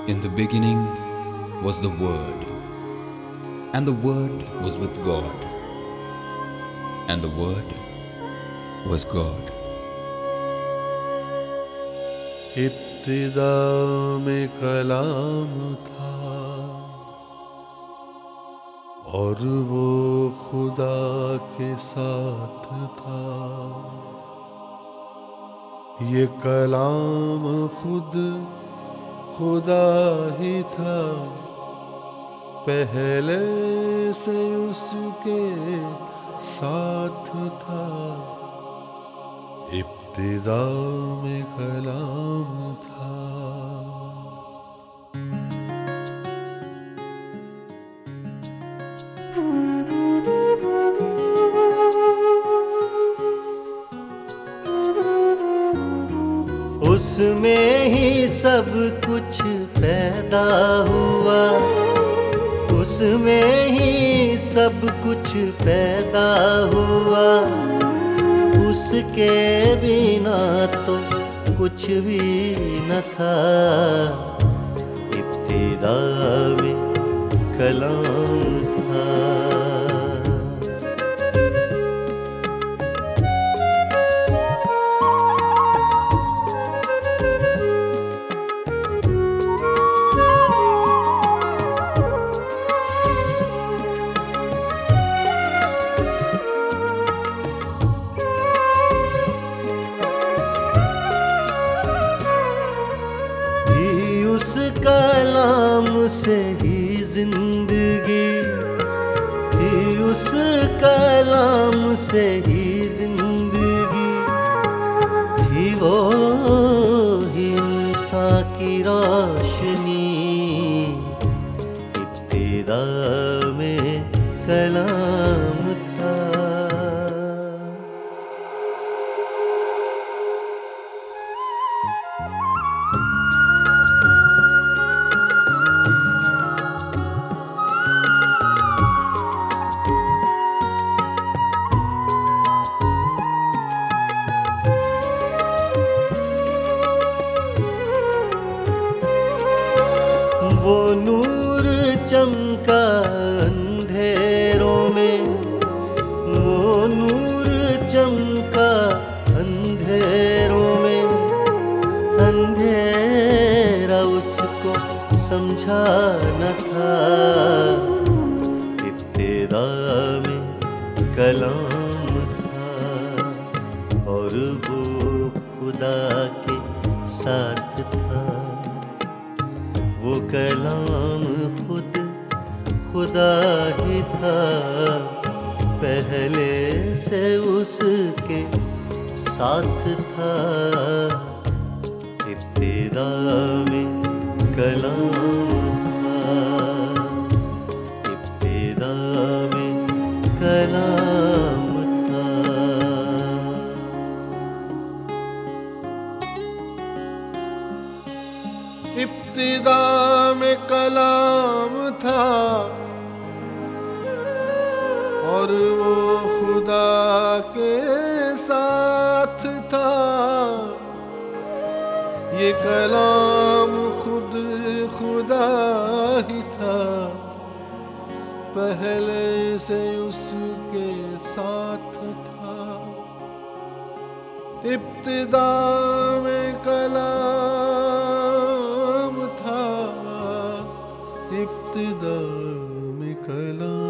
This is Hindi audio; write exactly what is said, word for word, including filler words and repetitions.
In the beginning was the Word, and the Word was with God, and the Word was God. इब्तिदा में कलाम था और वो खुदा के साथ था। ये कलाम खुद खुदा ही था, पहले से उसके साथ था। इब्तिदा में कलाम था। उसमें ही सब कुछ पैदा हुआ, उसमें ही सब कुछ पैदा हुआ। उसके बिना तो कुछ भी न था। इब्तिदा में कलाम था। उस कलाम से ही जिंदगी थी, उस कलाम से ही जिंदगी थी। वो ही इंसान की रोशनी। इब्तिदा में कलाम था। वो नूर चमका अंधेरों में, वो नूर चमका अंधेरों में। अंधेरा उसको समझा न था। इब्तिदा में कलाम था और वो खुदा के साथ था। वो कलाम खुद खुदा ही था, पहले से उसके साथ था। इब्तिदा में कलाम था। इब्तिदा में कलाम था। इब्तिदा में कलाम था और वो खुदा के साथ था। ये कलाम खुद खुदा ही था, पहले से उसके साथ था। इब्तिदा में कलाम था, इब्तिदा में कलाम।